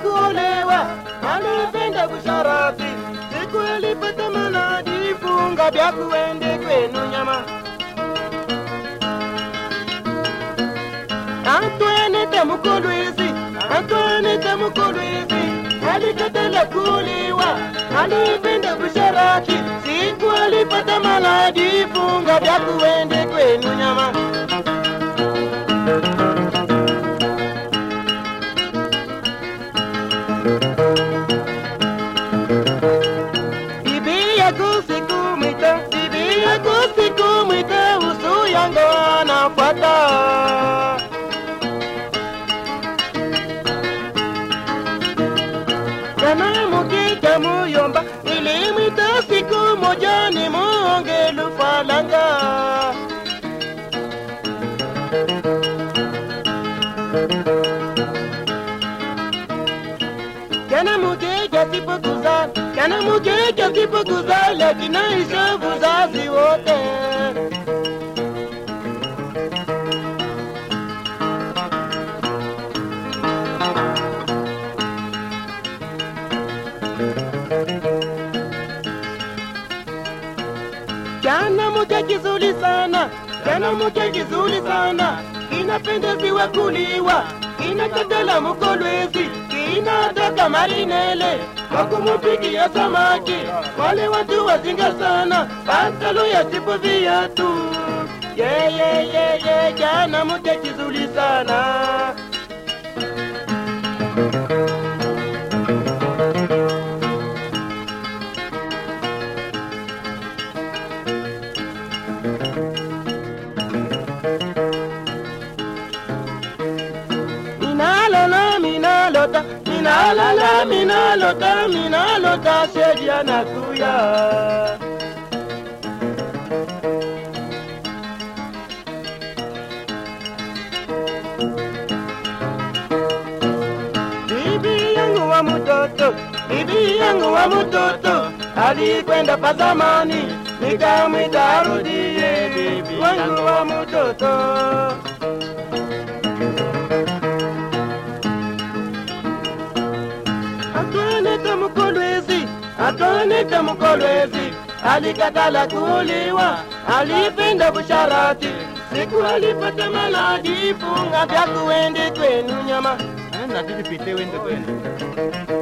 kuolewa, alipenda busharati. Siku alipata maladi, funga vya kuende kwenu nyama. Antoinette Mukuluizi, alikatala kuolewa, alipenda busharati. Siku alipata maladi, funga vya kuende kwenu nyama. Bibi yako siku mwita, usu yangu anafuata. Kana mukika muyomba, nilimwita siku moja ni muonge lufalanga. Kana mukika sipokuza, lakini isha vuzazi wote. Kana mke kizuri sana, inapendeziwa kuliwa, inakatala Mukuluizi, inataka marinele, wakumupikia samaki, wale watu wazinga sana, pantalo ya sipo viatu. Kana mke kizuri sana. Minalota, shedia nakuya. Bibi yangu wa mutoto, alikwenda pa zamani, nikamwita arudie. Bibi yangu wa mutoto. Antoinette Mukuluizi, alikatala kuolewa, alipenda busharati. Siku alipata maladi, funga vya kuende kwenu nyama. Nabidi pite wende kwenu.